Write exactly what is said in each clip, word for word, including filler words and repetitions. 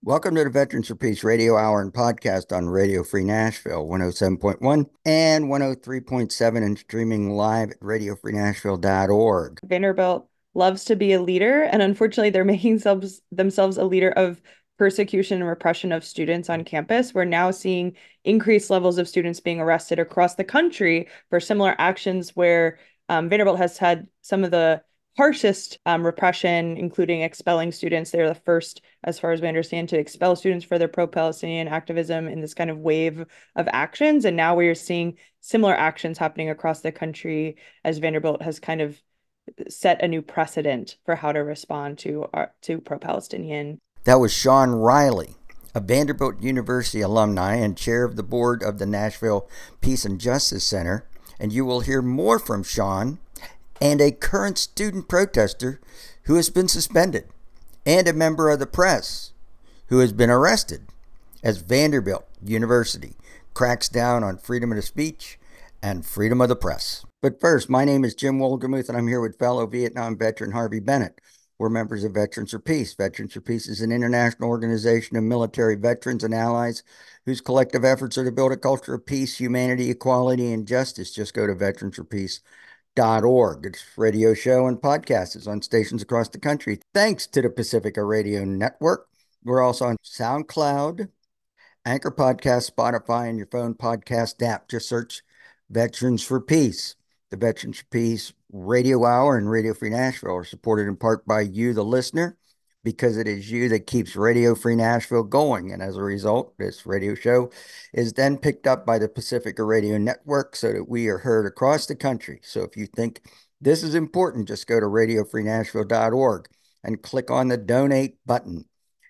Welcome to the Veterans for Peace Radio Hour and podcast on Radio Free Nashville, one oh seven point one and one oh three point seven, and streaming live at radio free nashville dot org. Vanderbilt loves to be a leader, and unfortunately, they're making themselves, themselves a leader of persecution and repression of students on campus. We're now seeing increased levels of students being arrested across the country for similar actions where um, Vanderbilt has had some of the harshest um, repression, including expelling students. They're the first, as far as we understand, to expel students for their pro-Palestinian activism in this kind of wave of actions. And now we are seeing similar actions happening across the country as Vanderbilt has kind of set a new precedent for how to respond to uh, to pro-Palestinian. That was Sean Riley, a Vanderbilt University alumni and chair of the board of the Nashville Peace and Justice Center. And you will hear more from Sean and a current student protester who has been suspended, and a member of the press who has been arrested as Vanderbilt University cracks down on freedom of speech and freedom of the press. But first, my name is Jim Wolgamuth, and I'm here with fellow Vietnam veteran Harvey Bennett. We're members of Veterans for Peace. Veterans for Peace is an international organization of military veterans and allies whose collective efforts are to build a culture of peace, humanity, equality, and justice. Just go to veterans for peace dot org. Its radio show and podcast is on stations across the country. Thanks to the Pacifica Radio Network. We're also on SoundCloud, Anchor Podcast, Spotify, and your phone podcast app. Just search Veterans for Peace. The Veterans for Peace Radio Hour and Radio Free Nashville are supported in part by you, the listener, because it is you that keeps Radio Free Nashville going. And as a result, this radio show is then picked up by the Pacifica Radio Network so that we are heard across the country. So if you think this is important, just go to radio free nashville dot org and click on the donate button.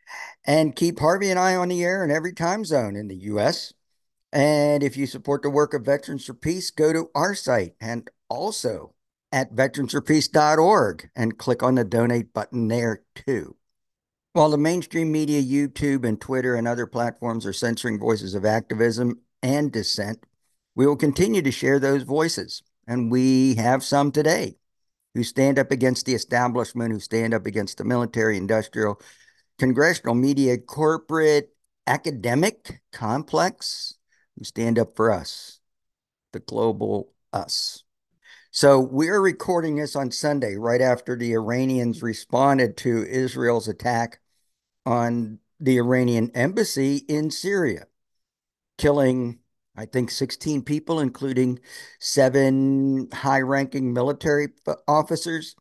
And keep Harvey and I on the air in every time zone in the U S. And if you support the work of Veterans for Peace, go to our site and also at veterans for peace dot org and click on the donate button there too. While the mainstream media, YouTube and Twitter and other platforms are censoring voices of activism and dissent, we will continue to share those voices. And we have some today who stand up against the establishment, who stand up against the military, industrial, congressional, media, corporate, academic complex, who stand up for us, the global us. So we're recording this on Sunday, right after the Iranians responded to Israel's attack on the Iranian embassy in Syria, killing, I think, sixteen people, including seven high-ranking military officers.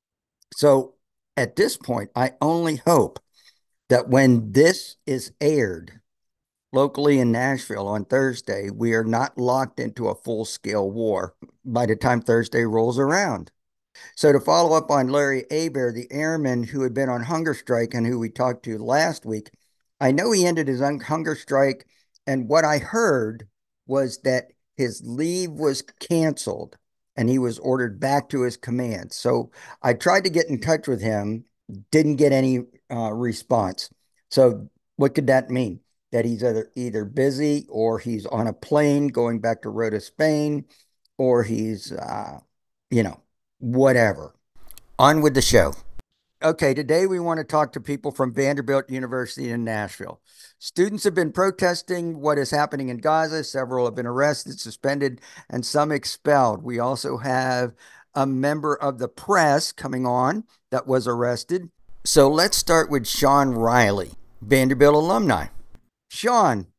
So at this point, I only hope that when this is aired locally in Nashville on Thursday, we are not locked into a full-scale war by the time Thursday rolls around. So to follow up on Larry Aber, the airman who had been on hunger strike and who we talked to last week, I know he ended his hunger strike, and what I heard was that his leave was canceled and he was ordered back to his command. So I tried to get in touch with him, didn't get any uh, response. So what could that mean? That he's either either busy or he's on a plane going back to Rota, Spain, or he's uh, you know, whatever. On with the show. Okay, today we want to talk to people from Vanderbilt University in Nashville. Students have been protesting what is happening in Gaza. Several have been arrested, suspended, and some expelled. We also have a member of the press coming on that was arrested. So let's start with Sean Riley, Vanderbilt alumni. Sean,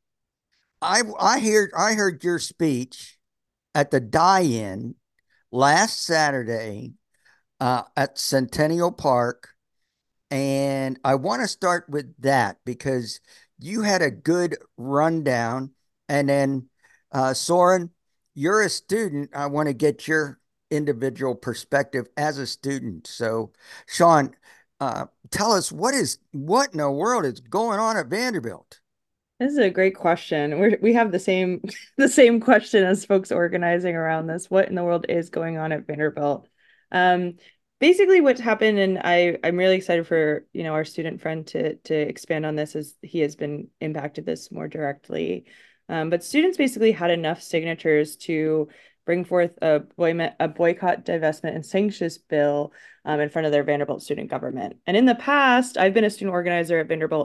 I I heard I heard your speech at the die-in last Saturday uh, at Centennial Park. And I want to start with that because you had a good rundown. And then, uh, Soren, you're a student. I want to get your individual perspective as a student. So, Sean, uh, tell us what is what in the world is going on at Vanderbilt? This is a great question. We're, we have the same the same question as folks organizing around this. What in the world is going on at Vanderbilt? Um, Basically, what's happened, and I I'm really excited for you know our student friend to to expand on this as he has been impacted this more directly. Um, but students basically had enough signatures to bring forth a boy a boycott, divestment, and sanctions bill um, in front of their Vanderbilt student government. And in the past, I've been a student organizer at Vanderbilt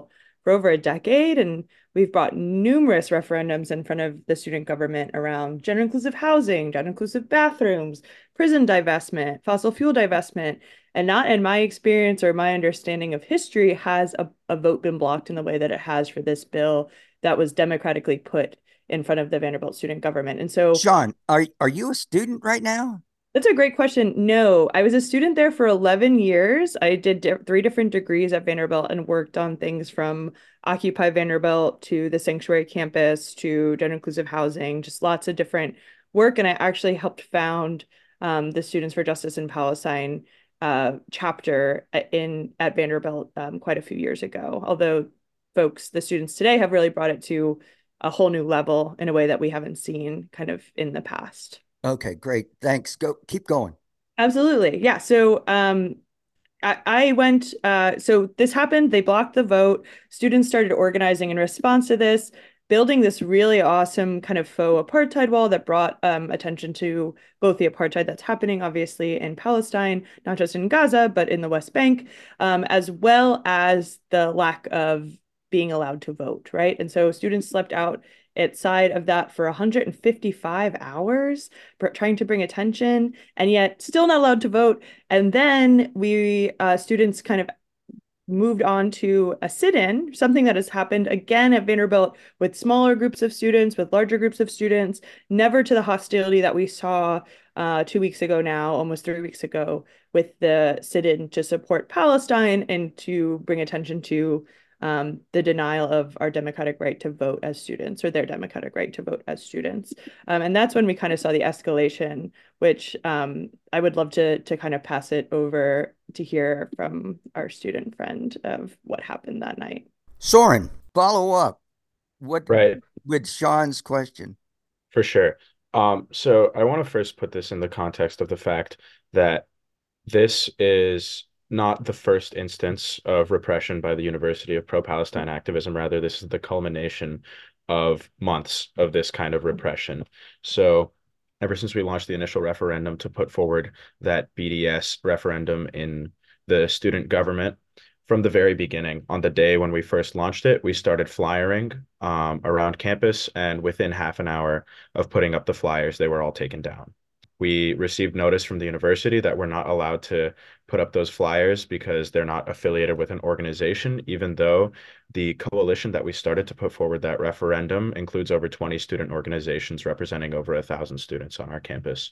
for over a decade. And we've brought numerous referendums in front of the student government around gender inclusive housing, gender inclusive bathrooms, prison divestment, fossil fuel divestment. And not in my experience or my understanding of history has a, a vote been blocked in the way that it has for this bill that was democratically put in front of the Vanderbilt student government. And so Sean, are are you a student right now? that's a great question. No, I was a student there for eleven years. I did di three different degrees at Vanderbilt and worked on things from Occupy Vanderbilt to the Sanctuary Campus to gender inclusive housing, just lots of different work. And I actually helped found um, the Students for Justice in Palestine uh, chapter in at Vanderbilt um, quite a few years ago. Although folks, the students today have really brought it to a whole new level in a way that we haven't seen kind of in the past. Okay, great. Thanks. Go keep going. Absolutely. Yeah. So um I, I went uh so this happened, they blocked the vote. Students started organizing in response to this, building this really awesome kind of faux apartheid wall that brought um attention to both the apartheid that's happening obviously in Palestine, not just in Gaza, but in the West Bank, um, as well as the lack of being allowed to vote, right? And so students slept out outside of that for one hundred fifty-five hours, trying to bring attention, and yet still not allowed to vote. And then we uh, students kind of moved on to a sit-in, something that has happened again at Vanderbilt with smaller groups of students, with larger groups of students, never to the hostility that we saw uh, two weeks ago now, almost three weeks ago, with the sit-in to support Palestine and to bring attention to um, the denial of our democratic right to vote as students, or their democratic right to vote as students. Um, and that's when we kind of saw the escalation, which um, I would love to to kind of pass it over to hear from our student friend of what happened that night. Soren, follow up. What Right, with Sean's question? for sure. Um, so I want to first put this in the context of the fact that this is not the first instance of repression by the University of pro-Palestine activism. Rather, this is the culmination of months of this kind of repression. So ever since we launched the initial referendum to put forward that B D S referendum in the student government, from the very beginning, on the day when we first launched it, we started flyering um, around campus, and within half an hour of putting up the flyers, they were all taken down. We received notice from the university that we're not allowed to put up those flyers because they're not affiliated with an organization, even though the coalition that we started to put forward that referendum includes over twenty student organizations representing over a thousand students on our campus.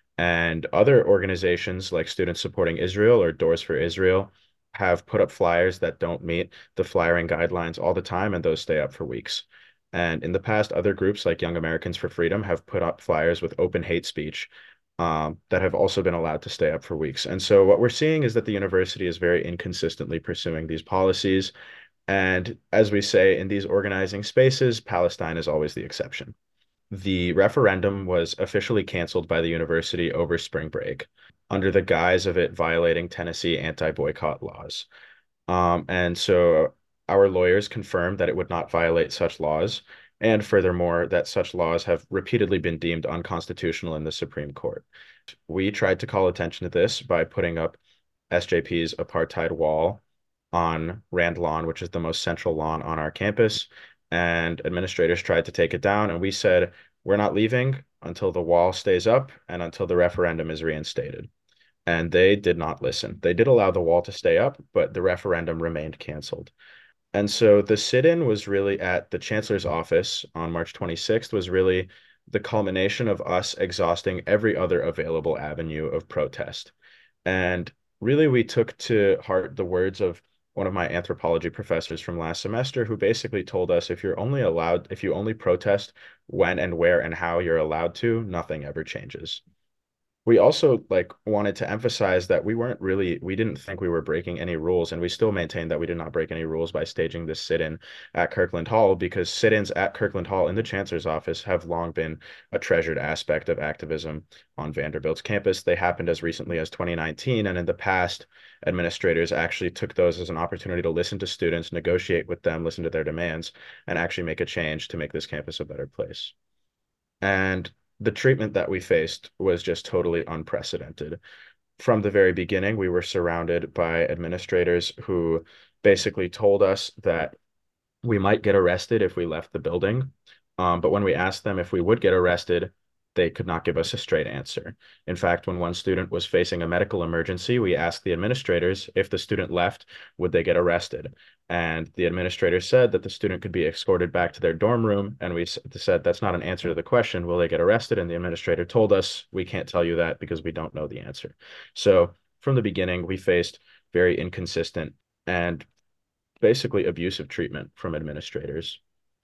And other organizations like Students Supporting Israel or Doors for Israel have put up flyers that don't meet the flyering guidelines all the time, and those stay up for weeks. And in the past, other groups like Young Americans for Freedom have put up flyers with open hate speech um, that have also been allowed to stay up for weeks. And so what we're seeing is that the university is very inconsistently pursuing these policies. And as we say in these organizing spaces, Palestine is always the exception. The referendum was officially canceled by the university over spring break under the guise of it violating Tennessee anti-boycott laws. Um, and so our lawyers confirmed that it would not violate such laws, and furthermore, that such laws have repeatedly been deemed unconstitutional in the Supreme Court. We tried to call attention to this by putting up S J P's apartheid wall on Rand Lawn, which is the most central lawn on our campus, and administrators tried to take it down, and we said, we're not leaving until the wall stays up and until the referendum is reinstated. And they did not listen. They did allow the wall to stay up, but the referendum remained canceled. And so the sit-in was really at the chancellor's office on March twenty-sixth, was really the culmination of us exhausting every other available avenue of protest. And really, we took to heart the words of one of my anthropology professors from last semester, who basically told us if you're only allowed, if you only protest when and where and how you're allowed to, nothing ever changes. We also like wanted to emphasize that we weren't really, we didn't think we were breaking any rules, and we still maintain that we did not break any rules by staging this sit-in at Kirkland Hall, because sit-ins at Kirkland Hall in the chancellor's office have long been a treasured aspect of activism on Vanderbilt's campus. They happened as recently as twenty nineteen, and in the past, administrators actually took those as an opportunity to listen to students, negotiate with them, listen to their demands, and actually make a change to make this campus a better place. And the treatment that we faced was just totally unprecedented. From the very beginning, we were surrounded by administrators who basically told us that we might get arrested if we left the building. Um, but when we asked them if we would get arrested, they could not give us a straight answer. In fact, when one student was facing a medical emergency, we asked the administrators if the student left, would they get arrested? And the administrator said that the student could be escorted back to their dorm room. And we said, that's not an answer to the question, will they get arrested? And the administrator told us, we can't tell you that because we don't know the answer. So from the beginning, we faced very inconsistent and basically abusive treatment from administrators.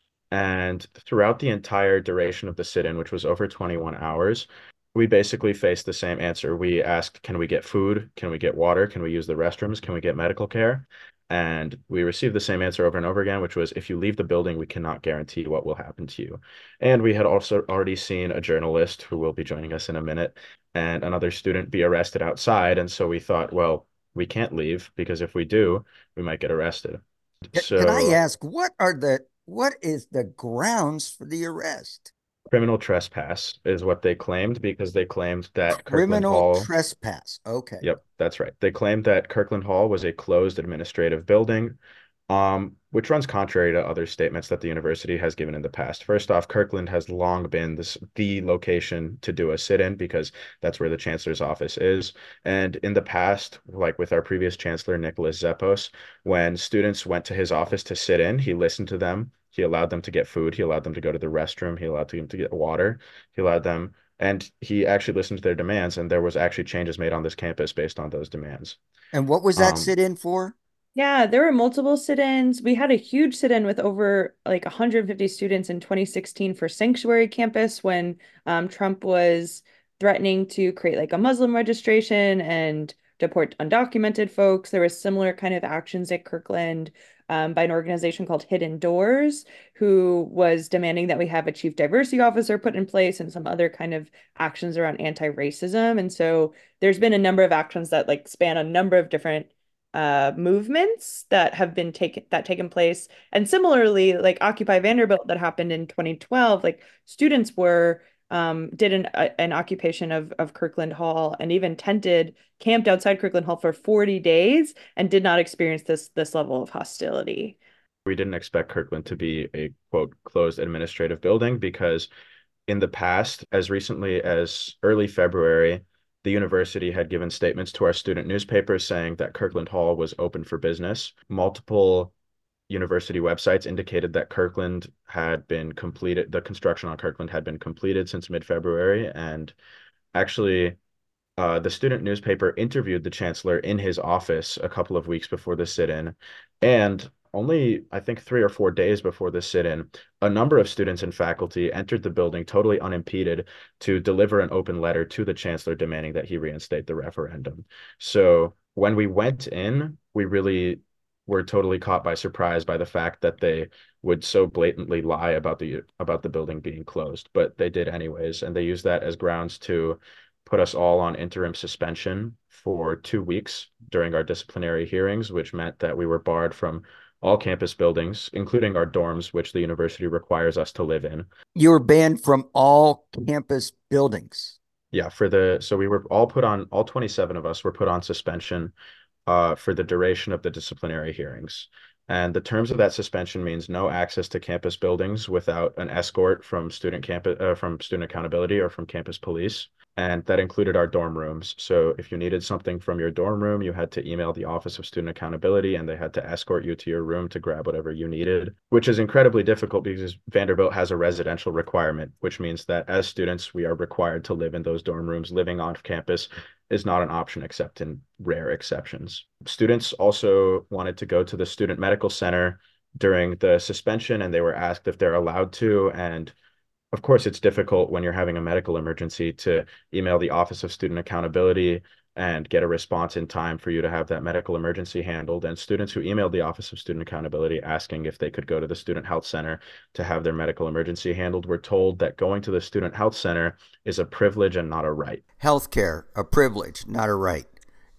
And throughout the entire duration of the sit-in, which was over twenty-one hours, we basically faced the same answer. We asked, can we get food? Can we get water? Can we use the restrooms? Can we get medical care? And we received the same answer over and over again, which was, if you leave the building, we cannot guarantee what will happen to you. And we had also already seen a journalist who will be joining us in a minute and another student be arrested outside. And so we thought, well, we can't leave because if we do, we might get arrested. Can I So ask, what are the what is the grounds for the arrest? criminal trespass is what they claimed because they claimed that Kirkland Criminal Hall, trespass. Okay. yep, that's right. They claimed that Kirkland Hall was a closed administrative building, um, which runs contrary to other statements that the university has given in the past. First off, Kirkland has long been this the location to do a sit-in because that's where the chancellor's office is. And in the past, like with our previous chancellor, Nicholas Zepos, when students went to his office to sit in, he listened to them. He allowed them to get food. He allowed them to go to the restroom. He allowed them to get water. He allowed them, and he actually listened to their demands. And there was actually changes made on this campus based on those demands. And what was that Um, sit-in for? Yeah, there were multiple sit-ins. We had a huge sit-in with over like one hundred fifty students in twenty sixteen for Sanctuary Campus when um, Trump was threatening to create like a Muslim registration and deport undocumented folks. There was similar kind of actions at Kirkland um, by an organization called Hidden Doors, who was demanding that we have a chief diversity officer put in place and some other kind of actions around anti-racism. And so there's been a number of actions that like span a number of different uh movements that have been taken that taken place, and similarly like Occupy Vanderbilt that happened in twenty twelve, like students were um did an a, an occupation of of Kirkland Hall and even tented camped outside Kirkland Hall for forty days and did not experience this this level of hostility. we didn't expect Kirkland to be a quote closed administrative building because in the past, as recently as early February, the university had given statements to our student newspapers saying that Kirkland Hall was open for business. Multiple university websites indicated that Kirkland had been completed, the construction on Kirkland had been completed since mid-February. And actually, uh, the student newspaper interviewed the chancellor in his office a couple of weeks before the sit-in. And only, I think, three or four days before the sit-in, a number of students and faculty entered the building totally unimpeded to deliver an open letter to the chancellor demanding that he reinstate the referendum. So when we went in, we really were totally caught by surprise by the fact that they would so blatantly lie about the about the building being closed, but they did anyways, and they used that as grounds to put us all on interim suspension for two weeks during our disciplinary hearings, which meant that we were barred from all campus buildings, including our dorms, which the university requires us to live in. You were banned from all campus buildings. Yeah, for the so we were all put on all twenty-seven of us were put on suspension uh, for the duration of the disciplinary hearings. And the terms of that suspension means no access to campus buildings without an escort from student campus uh, from student accountability or from campus police. And that included our dorm rooms. So if you needed something from your dorm room, you had to email the Office of Student Accountability and they had to escort you to your room to grab whatever you needed, which is incredibly difficult because Vanderbilt has a residential requirement, which means that as students, we are required to live in those dorm rooms. Living on campus is not an option except in rare exceptions. Students also wanted to go to the Student Medical Center during the suspension and they were asked if they're allowed to. And of course, it's difficult when you're having a medical emergency to email the Office of Student Accountability and get a response in time for you to have that medical emergency handled. And students who emailed the Office of Student Accountability asking if they could go to the Student Health Center to have their medical emergency handled were told that going to the Student Health Center is a privilege and not a right. Healthcare, a privilege, not a right.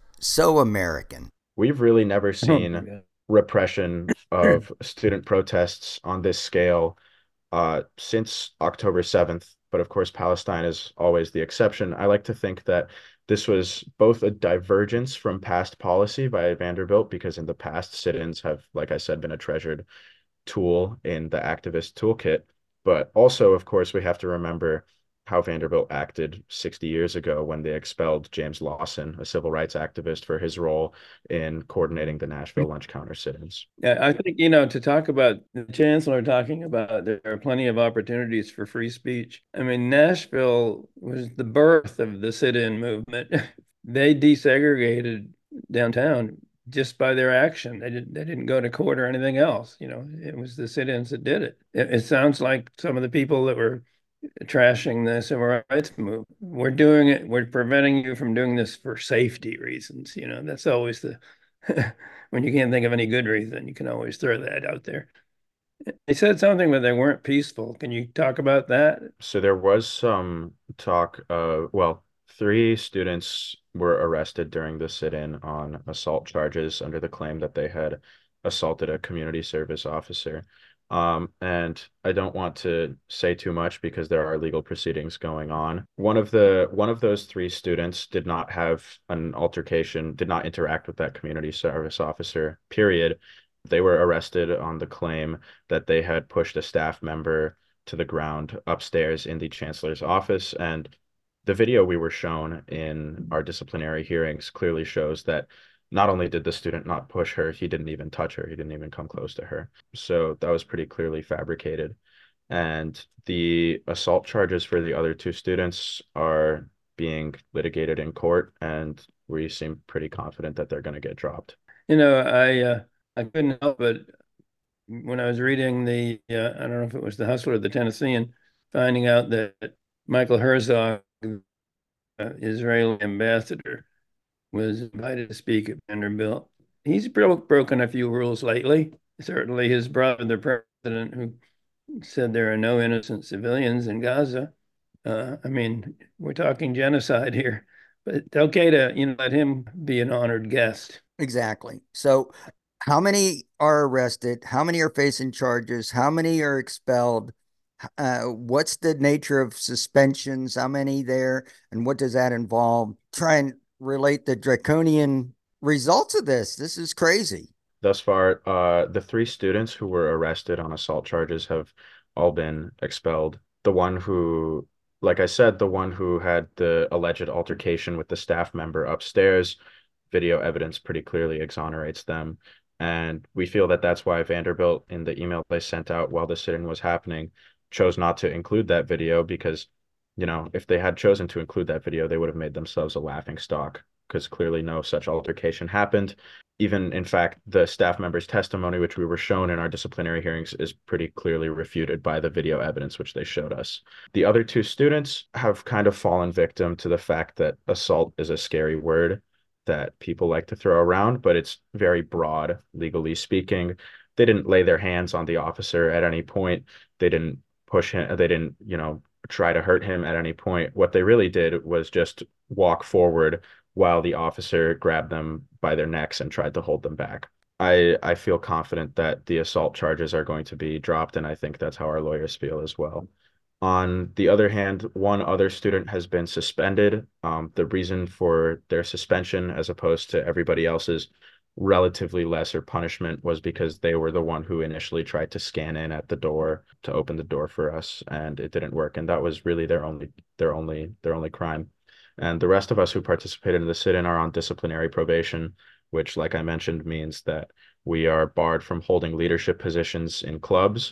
So American. We've really never seen repression of student protests on this scale uh, since October seventh. But of course, Palestine is always the exception. I like to think that this was both a divergence from past policy by Vanderbilt, because in the past, sit-ins have, like I said, been a treasured tool in the activist toolkit. But also, of course, we have to remember how Vanderbilt acted sixty years ago when they expelled James Lawson, a civil rights activist, for his role in coordinating the Nashville lunch counter sit-ins. Yeah, I think, you know, to talk about the chancellor talking about there are plenty of opportunities for free speech. I mean, Nashville was the birth of the sit-in movement. They desegregated downtown just by their action. They didn't they didn't go to court or anything else. You know, it was the sit-ins that did it. It, it sounds like some of the people that were trashing the civil rights movement. We're doing it. We're preventing you from doing this for safety reasons. You know, that's always the when you can't think of any good reason, you can always throw that out there. They said something, but they weren't peaceful. Can you talk about that? So there was some talk of, well, three students were arrested during the sit-in on assault charges under the claim that they had assaulted a community service officer. Um, and I don't want to say too much because there are legal proceedings going on. One of the one of those three students did not have an altercation, did not interact with that community service officer, period. They were arrested on the claim that they had pushed a staff member to the ground upstairs in the chancellor's office. And the video we were shown in our disciplinary hearings clearly shows that not only did the student not push her, he didn't even touch her. He didn't even come close to her. So that was pretty clearly fabricated. And the assault charges for the other two students are being litigated in court, and we seem pretty confident that they're going to get dropped. You know, I uh, I couldn't help but when I was reading the, uh, I don't know if it was the Hustler or the Tennessean, finding out that Michael Herzog, uh, Israeli ambassador, was invited to speak at Vanderbilt. He's broke, broken a few rules lately. Certainly his brother, the president, who said there are no innocent civilians in Gaza. Uh, I mean, we're talking genocide here, but it's okay to, you know, let him be an honored guest. Exactly. So how many are arrested? How many are facing charges? How many are expelled? Uh, what's the nature of suspensions? How many there? And what does that involve? Try and relate the draconian results of this. This is crazy. Thus far, uh, the three students who were arrested on assault charges have all been expelled. The one who, like I said, the one who had the alleged altercation with the staff member upstairs, video evidence pretty clearly exonerates them. And we feel that that's why Vanderbilt, in the email they sent out while the sit-in was happening, chose not to include that video because, you know, if they had chosen to include that video, they would have made themselves a laughing stock because clearly no such altercation happened. Even, in fact, the staff member's testimony, which we were shown in our disciplinary hearings, is pretty clearly refuted by the video evidence which they showed us. The other two students have kind of fallen victim to the fact that assault is a scary word that people like to throw around, but it's very broad, legally speaking. They didn't lay their hands on the officer at any point. They didn't push him. They didn't, you know, try to hurt him at any point. What they really did was just walk forward while the officer grabbed them by their necks and tried to hold them back. I, I feel confident that the assault charges are going to be dropped, and I think that's how our lawyers feel as well. On the other hand, one other student has been suspended. Um, the reason for their suspension, as opposed to everybody else's relatively lesser punishment, was because they were the one who initially tried to scan in at the door to open the door for us, and it didn't work. And that was really their only their only their only crime. And the rest of us who participated in the sit-in are on disciplinary probation, which, like I mentioned, means that we are barred from holding leadership positions in clubs.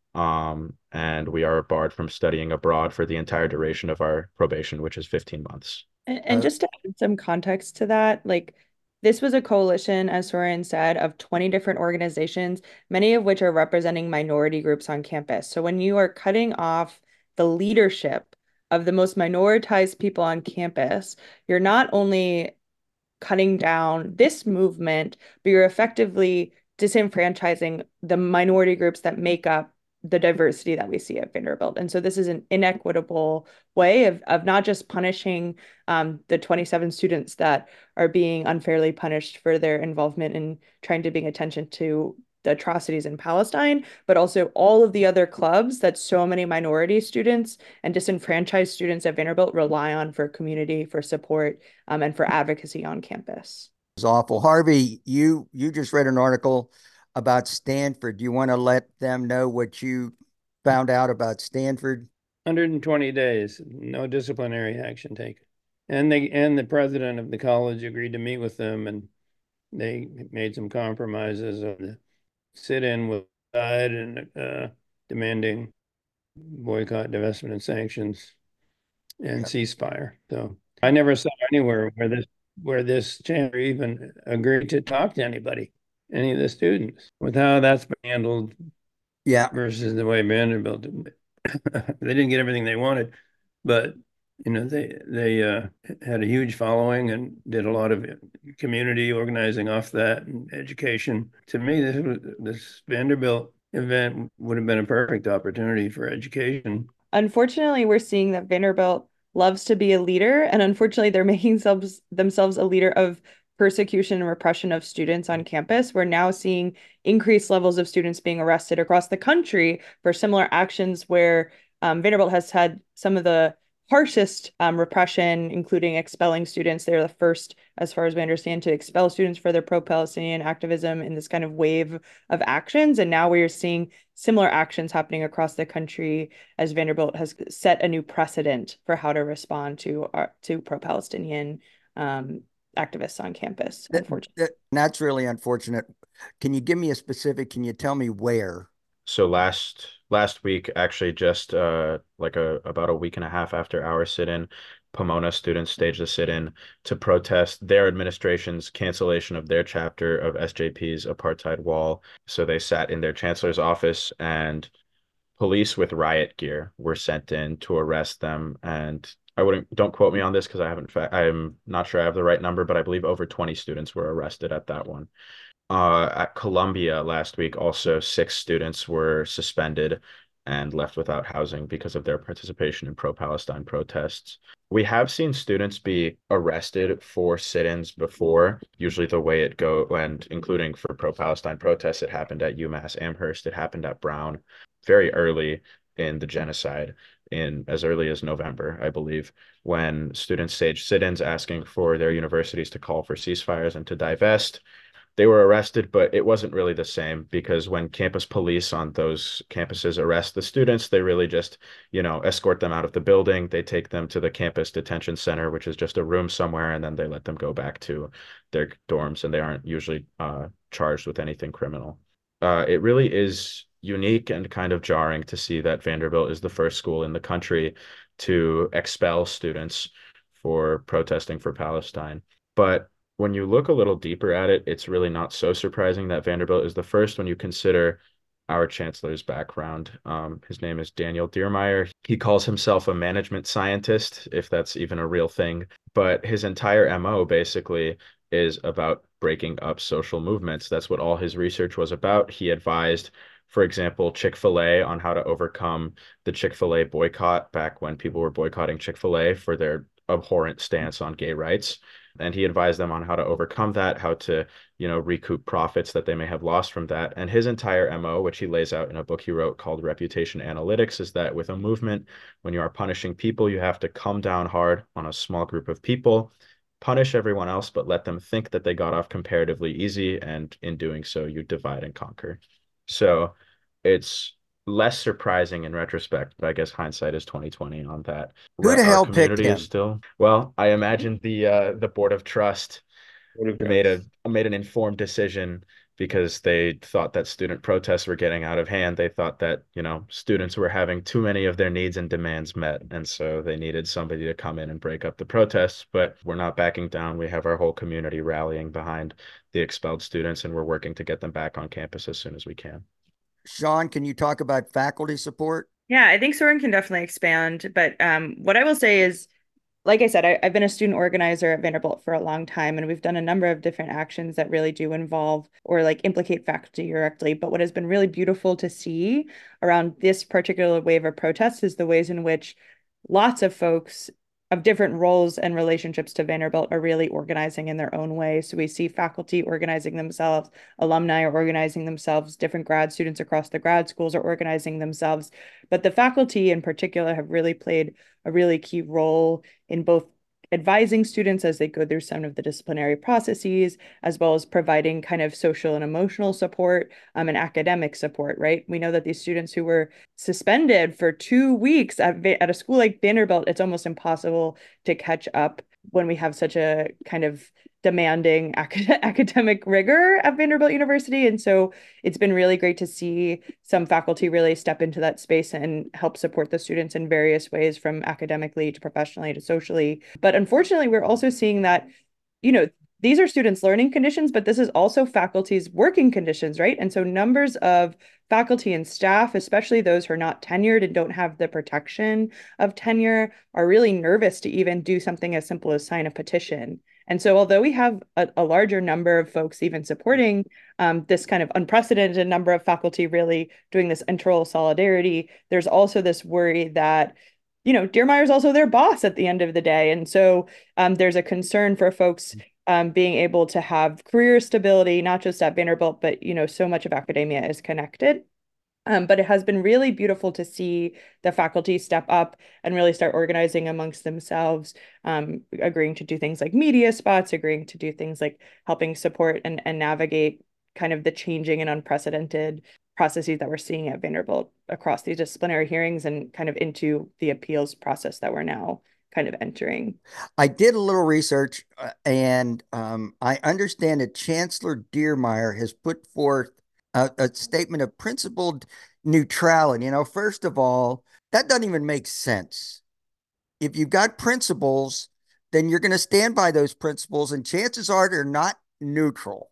Um, and we are barred from studying abroad for the entire duration of our probation, which is fifteen months. And, and Uh, just to add some context to that, like this was a coalition, as Soren said, of twenty different organizations, many of which are representing minority groups on campus. So when you are cutting off the leadership of the most minoritized people on campus, you're not only cutting down this movement, but you're effectively disenfranchising the minority groups that make up the diversity that we see at Vanderbilt. And so this is an inequitable way of, of not just punishing um, the twenty-seven students that are being unfairly punished for their involvement in trying to bring attention to the atrocities in Palestine, but also all of the other clubs that so many minority students and disenfranchised students at Vanderbilt rely on for community, for support, um, and for advocacy on campus. It's awful. Harvey, you you just read an article about Stanford. Do you want to let them know what you found out about Stanford? one hundred twenty days, no disciplinary action taken. And they and the president of the college agreed to meet with them, and they made some compromises on the sit-in with side and uh, demanding boycott, divestment, and sanctions and Yep. ceasefire. So I never saw anywhere where this where this chancellor even agreed to talk to anybody, any of the students, with how that's been handled Yeah. versus the way Vanderbilt did. They didn't get everything they wanted, but you know they they uh, had a huge following and did a lot of community organizing off that and education. To me, this was, this Vanderbilt event would have been a perfect opportunity for education. Unfortunately, we're seeing that Vanderbilt loves to be a leader, and unfortunately, they're making themselves themselves a leader of persecution and repression of students on campus. We're now seeing increased levels of students being arrested across the country for similar actions where um, Vanderbilt has had some of the harshest um, repression, including expelling students. They're the first, as far as we understand, to expel students for their pro-Palestinian activism in this kind of wave of actions. And now we are seeing similar actions happening across the country as Vanderbilt has set a new precedent for how to respond to uh, to pro-Palestinian um, activists on campus, That, unfortunately. that, that's really unfortunate. Can you give me a specific? Can you tell me where? So last last week, actually, just uh, like a about a week and a half after our sit-in, Pomona students staged a sit-in to protest their administration's cancellation of their chapter of S J P's apartheid wall. So they sat in their chancellor's office, and police with riot gear were sent in to arrest them. And I wouldn't don't quote me on this because I haven't fa- I'm not sure I have the right number, but I believe over twenty students were arrested at that one. Uh, at Columbia last week, also six students were suspended and left without housing because of their participation in pro-Palestine protests. We have seen students be arrested for sit-ins before. Usually the way it go, and including for pro-Palestine protests, it happened at UMass Amherst, it happened at Brown very early in the genocide, in as early as November, I believe, when students staged sit-ins asking for their universities to call for ceasefires and to divest. They were arrested, but it wasn't really the same because when campus police on those campuses arrest the students, they really just, you know, escort them out of the building. They take them to the campus detention center, which is just a room somewhere, and then they let them go back to their dorms, and they aren't usually uh, charged with anything criminal. Uh, it really is unique and kind of jarring to see that Vanderbilt is the first school in the country to expel students for protesting for Palestine. But when you look a little deeper at it, it's really not so surprising that Vanderbilt is the first when you consider our chancellor's background. Um, his name is Daniel Diermeier. He calls himself a management scientist, if that's even a real thing. But his entire M O basically is about breaking up social movements. That's what all his research was about. He advised, for example, Chick-fil-A on how to overcome the Chick-fil-A boycott back when people were boycotting Chick-fil-A for their abhorrent stance on gay rights. And he advised them on how to overcome that, how to, you know, recoup profits that they may have lost from that. And his entire M O, which he lays out in a book he wrote called Reputation Analytics, is that with a movement, when you are punishing people, you have to come down hard on a small group of people, punish everyone else, but let them think that they got off comparatively easy. And in doing so, you divide and conquer. So it's less surprising in retrospect, but I guess hindsight is twenty twenty on that. Who Re- the Our hell picked community is him? still, well, I imagine the uh the board of trust made a made an informed decision because they thought that student protests were getting out of hand. They thought that, you know, students were having too many of their needs and demands met, and so they needed somebody to come in and break up the protests. But we're not backing down. We have our whole community rallying behind the expelled students, and we're working to get them back on campus as soon as we can. Sean, can you talk about faculty support? Yeah, I think Soren can definitely expand. But um, what I will say is, like I said, I, I've been a student organizer at Vanderbilt for a long time, and we've done a number of different actions that really do involve or like implicate faculty directly. But what has been really beautiful to see around this particular wave of protests is the ways in which lots of folks of different roles and relationships to Vanderbilt are really organizing in their own way. So we see faculty organizing themselves, alumni are organizing themselves, different grad students across the grad schools are organizing themselves. But the faculty in particular have really played a really key role in both advising students as they go through some of the disciplinary processes, as well as providing kind of social and emotional support um, and academic support, right? We know that these students who were suspended for two weeks at, at a school like Vanderbilt, it's almost impossible to catch up when we have such a kind of demanding acad academic rigor at Vanderbilt University. And so it's been really great to see some faculty really step into that space and help support the students in various ways, from academically to professionally to socially. But unfortunately, we're also seeing that, you know, these are students' learning conditions, but this is also faculty's working conditions, right? And so numbers of faculty and staff, especially those who are not tenured and don't have the protection of tenure, are really nervous to even do something as simple as sign a petition. And so although we have a, a larger number of folks even supporting um, this kind of unprecedented number of faculty really doing this internal solidarity, there's also this worry that, you know, Diermeier is also their boss at the end of the day. And so um, there's a concern for folks um, being able to have career stability, not just at Vanderbilt, but, you know, so much of academia is connected. Um, but it has been really beautiful to see the faculty step up and really start organizing amongst themselves, um, agreeing to do things like media spots, agreeing to do things like helping support and, and navigate kind of the changing and unprecedented processes that we're seeing at Vanderbilt across these disciplinary hearings and kind of into the appeals process that we're now kind of entering. I did a little research, uh, and um, I understand that Chancellor Diermeier has put forth a, a statement of principled neutrality. You know, first of all, that doesn't even make sense. If you've got principles, then you're going to stand by those principles, and chances are they're not neutral.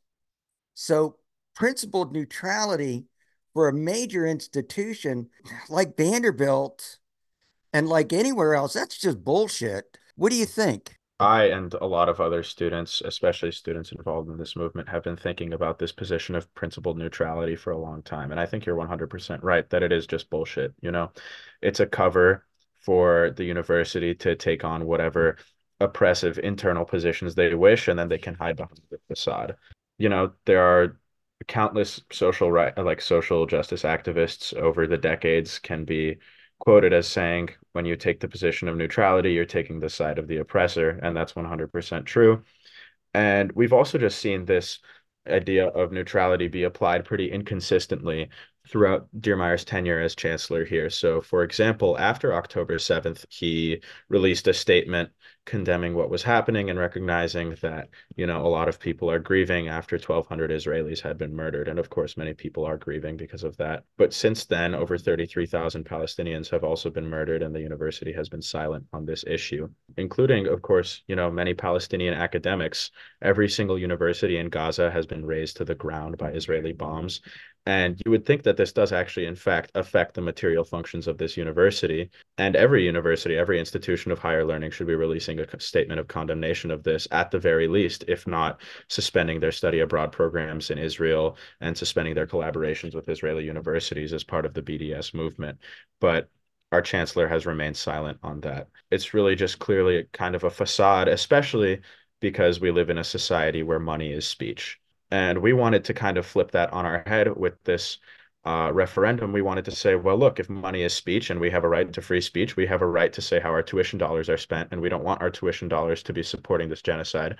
So principled neutrality for a major institution like Vanderbilt and like anywhere else, that's just bullshit. What do you think? I and a lot of other students, especially students involved in this movement, have been thinking about this position of principled neutrality for a long time. And I think you're one hundred percent right that it is just bullshit. You know, it's a cover for the university to take on whatever oppressive internal positions they wish, and then they can hide behind the facade. You know, there are countless social right, like social justice activists over the decades can be quoted as saying, when you take the position of neutrality, you're taking the side of the oppressor. And that's one hundred percent true. And we've also just seen this idea of neutrality be applied pretty inconsistently throughout Diermeier's tenure as chancellor here. So, for example, after October seventh, he released a statement condemning what was happening and recognizing that, you know, a lot of people are grieving after twelve hundred Israelis had been murdered. And of course, many people are grieving because of that. But since then, over thirty-three thousand Palestinians have also been murdered, and the university has been silent on this issue, including, of course, you know, many Palestinian academics. Every single university in Gaza has been razed to the ground by Israeli bombs. And you would think that this does actually, in fact, affect the material functions of this university. And every university, every institution of higher learning should be releasing a statement of condemnation of this at the very least, if not suspending their study abroad programs in Israel and suspending their collaborations with Israeli universities as part of the B D S movement. But our chancellor has remained silent on that. It's really just clearly kind of a facade, especially because we live in a society where money is speech. And we wanted to kind of flip that on our head with this uh, referendum. We wanted to say, well, look, if money is speech and we have a right to free speech, we have a right to say how our tuition dollars are spent, and we don't want our tuition dollars to be supporting this genocide.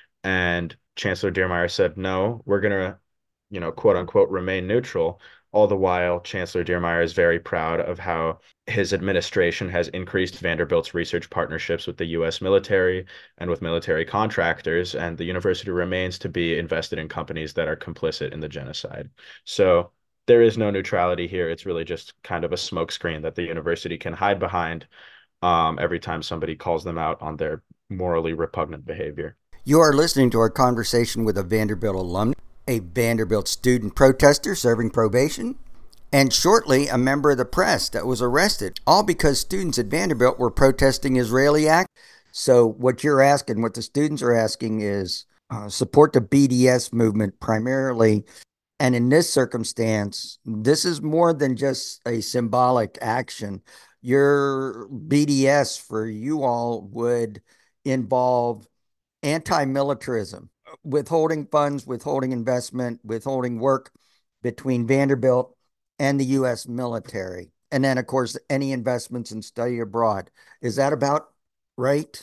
And Chancellor Diermeier said, no, we're going to, you know, quote unquote, remain neutral. All the while, Chancellor Diermeier is very proud of how his administration has increased Vanderbilt's research partnerships with the U S military and with military contractors, and the university remains to be invested in companies that are complicit in the genocide. So there is no neutrality here. It's really just kind of a smokescreen that the university can hide behind um, every time somebody calls them out on their morally repugnant behavior. You are listening to our conversation with a Vanderbilt alum, a Vanderbilt student protester serving probation, and shortly a member of the press that was arrested, all because students at Vanderbilt were protesting Israeli act. So what you're asking, what the students are asking is uh, support the B D S movement primarily. And in this circumstance, this is more than just a symbolic action. Your B D S for you all would involve anti-militarism, withholding funds, withholding investment, withholding work between Vanderbilt and the U S military. And then, of course, any investments in study abroad. Is that about right?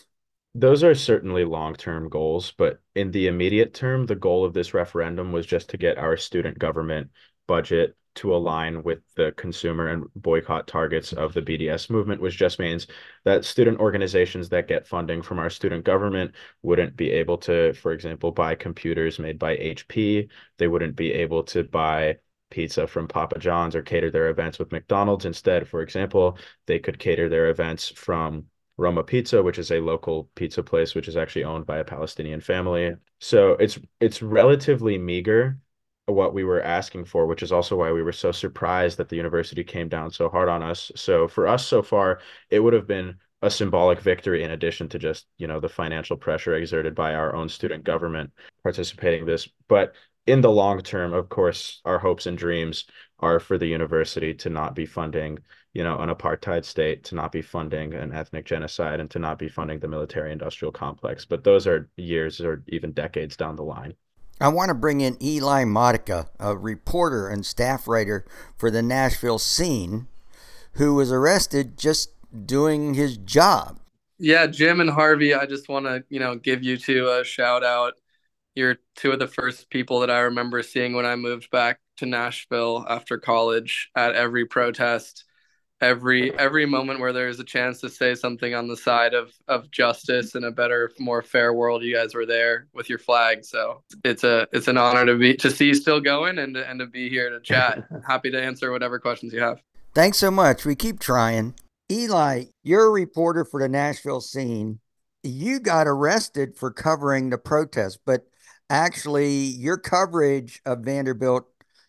Those are certainly long-term goals, but in the immediate term, the goal of this referendum was just to get our student government budget to align with the consumer and boycott targets of the B D S movement, which just means that student organizations that get funding from our student government wouldn't be able to, for example, buy computers made by H P. They wouldn't be able to buy pizza from Papa John's or cater their events with McDonald's. Instead, for example, they could cater their events from Roma Pizza, which is a local pizza place, which is actually owned by a Palestinian family. So it's it's relatively meager what we were asking for, which is also why we were so surprised that the university came down so hard on us. So for us so far, it would have been a symbolic victory in addition to just, you know, the financial pressure exerted by our own student government participating in this. But in the long term, of course, our hopes and dreams are for the university to not be funding, you know, an apartheid state, to not be funding an ethnic genocide, and to not be funding the military industrial complex. But those are years or even decades down the line. I want to bring in Eli Modica, a reporter and staff writer for the Nashville Scene, who was arrested just doing his job. Yeah, Jim and Harvey, I just want to, you know, give you two a shout out. You're two of the first people that I remember seeing when I moved back to Nashville after college at every protest, every every moment where there's a chance to say something on the side of of justice and a better, more fair world. You guys were there with your flag, so it's a it's an honor to be to see you still going and to, and to be here to chat. Happy to answer whatever questions you have. Thanks so much. We keep trying. Eli, you're a reporter for the Nashville Scene. You got arrested for covering the protest, but actually your coverage of Vanderbilt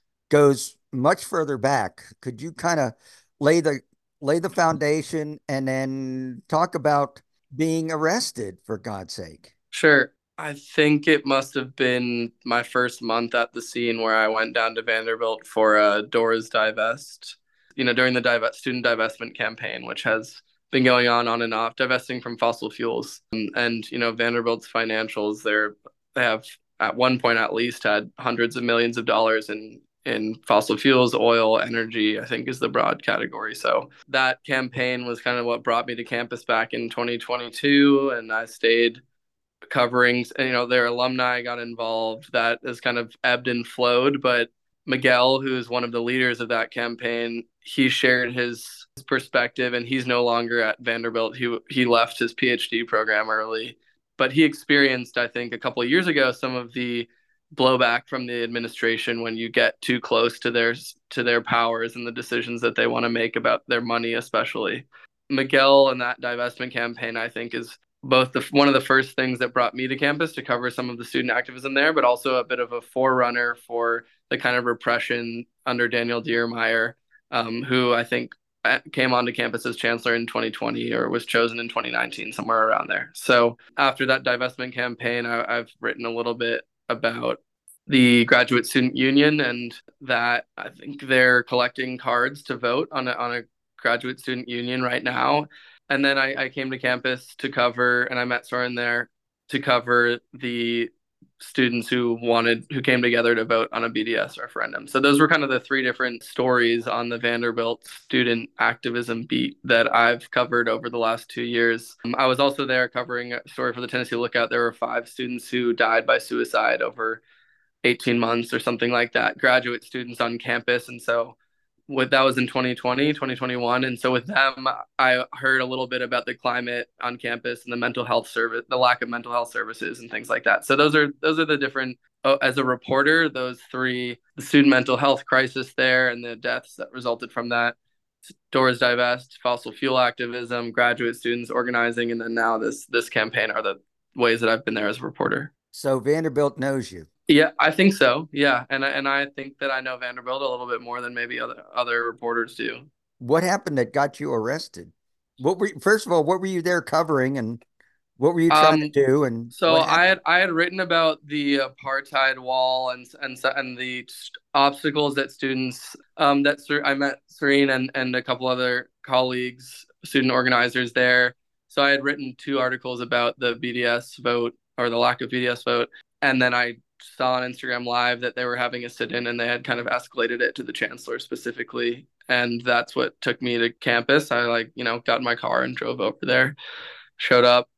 goes much further back. Could you kind of lay the lay the foundation and then talk about being arrested, for God's sake? Sure. I think it must have been my first month at the Scene where I went down to Vanderbilt for a Doors Divest, you know, during the divest, student divestment campaign, which has been going on on and off, divesting from fossil fuels. And, and you know, Vanderbilt's financials, they're, they have at one point at least had hundreds of millions of dollars in in fossil fuels, oil, energy, I think is the broad category. So that campaign was kind of what brought me to campus back in twenty twenty-two. And I stayed covering, you know, their alumni got involved. That has kind of ebbed and flowed. But Miguel, who is one of the leaders of that campaign, he shared his perspective, and he's no longer at Vanderbilt. He he left his PhD program early. But he experienced, I think, a couple of years ago, some of the blowback from the administration when you get too close to their to their powers and the decisions that they want to make about their money, especially. Miguel and that divestment campaign, I think, is both the one of the first things that brought me to campus to cover some of the student activism there, but also a bit of a forerunner for the kind of repression under Daniel Diermeier, um, who I think came onto campus as chancellor in twenty twenty or was chosen in twenty nineteen, somewhere around there. So after that divestment campaign, I, I've written a little bit about the Graduate Student Union, and that I think they're collecting cards to vote on a, on a graduate student union right now. And then I, I came to campus to cover, and I met Soren there to cover the students who wanted, who came together to vote on a B D S referendum. So those were kind of the three different stories on the Vanderbilt student activism beat that I've covered over the last two years. Um, I was also there covering a story for the Tennessee Lookout. There were five students who died by suicide over eighteen months or something like that, graduate students on campus. And so with that was in twenty twenty, twenty twenty-one. And so with them, I heard a little bit about the climate on campus and the mental health service, the lack of mental health services and things like that. So those are, those are the different, oh, as a reporter, those three, the student mental health crisis there and the deaths that resulted from that, Doors Divest, fossil fuel activism, graduate students organizing, and then now this, this campaign are the ways that I've been there as a reporter. So Vanderbilt knows you. Yeah, I think so. Yeah. And I, and I think that I know Vanderbilt a little bit more than maybe other other reporters do. What happened that got you arrested? What were first of all, what were you there covering, and what were you trying um, to do? And so I had I had written about the apartheid wall and and and the obstacles that students um that I met Serene and and a couple other colleagues, student organizers there. So I had written two articles about the B D S vote, or the lack of B D S vote, and then I saw on Instagram Live that they were having a sit-in, and they had kind of escalated it to the chancellor specifically. And that's what took me to campus. I like, you know, got in my car and drove over there, showed up,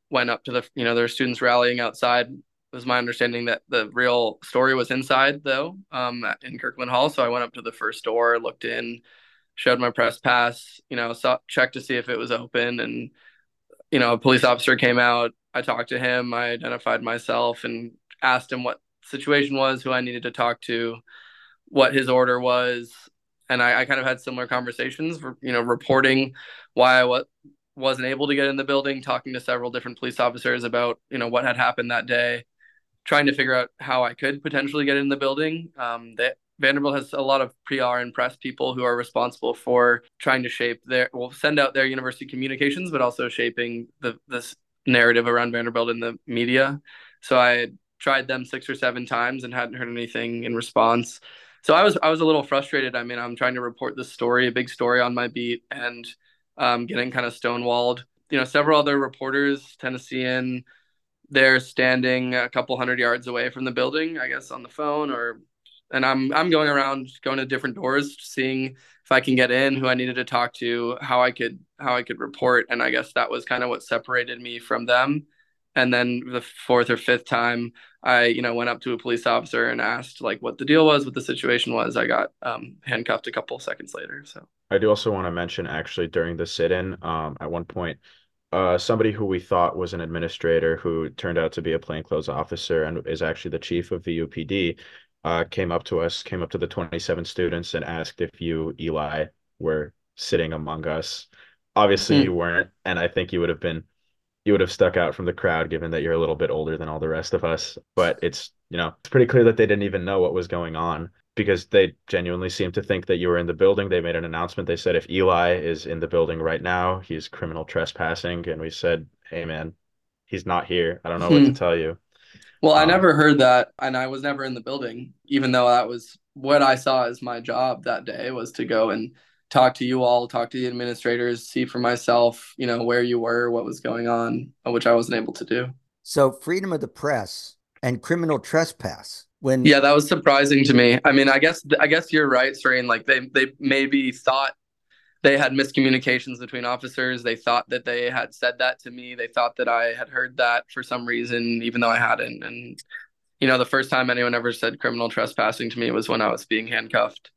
went up to the, you know, there were students rallying outside. It was my understanding that the real story was inside, though, um, in Kirkland Hall. So I went up to the first door, looked in, showed my press pass, you know, saw, checked to see if it was open. And, you know, a police officer came out. I talked to him. I identified myself and asked him what the situation was, who I needed to talk to, what his order was. And I, I kind of had similar conversations, you know, reporting why I was, wasn't able to get in the building, talking to several different police officers about, you know, what had happened that day, trying to figure out how I could potentially get in the building. Um, that Vanderbilt has a lot of P R and press people who are responsible for trying to shape their, well, send out their university communications, but also shaping the this narrative around Vanderbilt in the media. So I tried them six or seven times and hadn't heard anything in response. So I was I was a little frustrated. I mean, I'm trying to report this story, a big story on my beat, and um, getting kind of stonewalled. You know, several other reporters, Tennessean, they're standing a couple hundred yards away from the building, I guess, on the phone, or and I'm I'm going around, going to different doors, seeing if I can get in, who I needed to talk to, how I could how I could report, and I guess that was kind of what separated me from them. And then the fourth or fifth time, I, you know, went up to a police officer and asked like what the deal was, what the situation was. I got um, handcuffed a couple seconds later. So I do also want to mention actually during the sit-in, um, at one point, uh, somebody who we thought was an administrator who turned out to be a plainclothes officer and is actually the chief of V U P D, uh, came up to us, came up to the twenty-seven students and asked if you, Eli, were sitting among us. Obviously, Hmm. you weren't, and I think you would have been you would have stuck out from the crowd given that you're a little bit older than all the rest of us. But it's, you know, it's pretty clear that they didn't even know what was going on because they genuinely seemed to think that you were in the building. They made an announcement. They said, if Eli is in the building right now, he's criminal trespassing. And we said, hey, man, he's not here. I don't know what to Hmm. tell you. Well, I Um, never heard that, and I was never in the building, even though that was what I saw as my job that day, was to go and talk to you all, talk to the administrators, see for myself, you know, where you were, what was going on, which I wasn't able to do. So freedom of the press and criminal trespass. When Yeah, that was surprising to me. I mean, I guess I guess you're right, Serene. Like they they maybe thought they had miscommunications between officers. They thought that they had said that to me. They thought that I had heard that for some reason, even though I hadn't. And, you know, the first time anyone ever said criminal trespassing to me was when I was being handcuffed,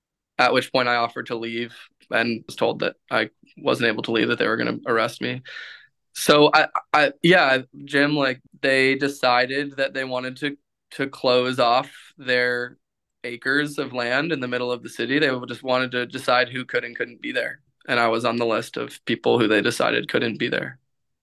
at which point I offered to leave and was told that I wasn't able to leave, that they were going to arrest me. So I, I, yeah, Jim, like they decided that they wanted to, to close off their acres of land in the middle of the city. They just wanted to decide who could and couldn't be there. And I was on the list of people who they decided couldn't be there.